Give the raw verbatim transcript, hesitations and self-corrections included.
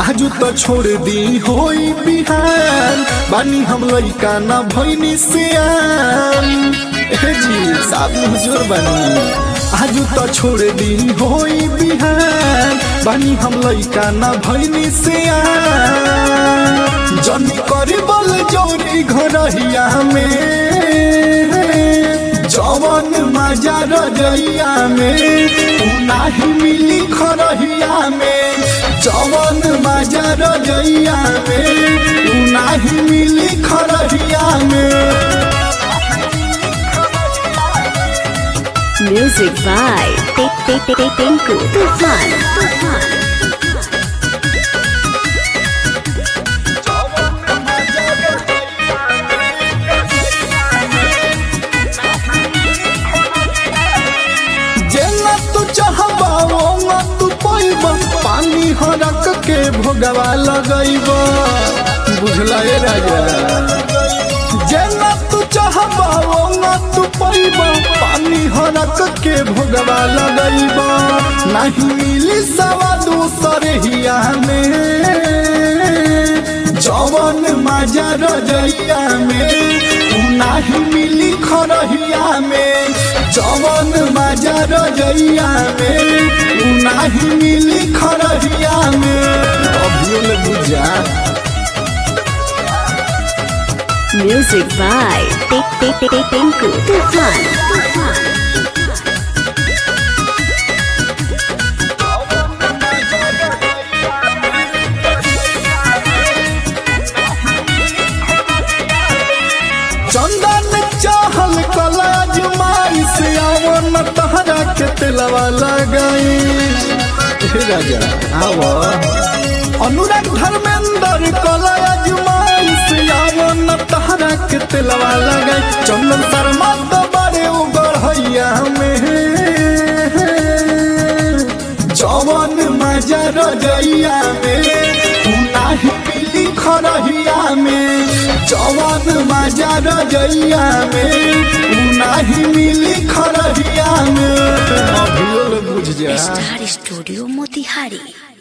आजू तो छोड़ दी होई बिहान बानी हम लइका ना भइनी सियान ए जी साथ में हुजूर बनी आजू तो छोड़ दी होई बिहान बानी हम लइका ना भइनी सियान जनी करी बल जोरी घरहिया में जवन मजा रजैया में नाही मिली खरहिया में जवन मजा रजैया में नाही मिली खरहिया में। Music by Tinku Tufan. Tufan. पानी हरक के भोगवा लगैब बुझला ए राजा जेना तू चाहबा ओना तू पैब पानी हरक के भोगवा लगैब नहीं मिली सवा दूसर हिया में जवन मजा रजैया में नहीं मिली खरहिया में जवन मजा रजैया में नहीं मिली खरहिया में अभियो ले बुझा। Music by Tinku Tufan. Tufan. चंदन चाहल कलाज माई से आवन तहरा के तिलवा लगाई राजा आवा अनुराग धर्मेंद्र कलाज माई से आवन तहरा के तिलवा लगाई चंदन शर्मा तो बड़े उगढ़ैया में जवन मजा रजैया में नाही मिली खरहिया में जवन मजा रजैया में नाही मिली खरहिया में अभियो बुझ जा। Star studio Motihari.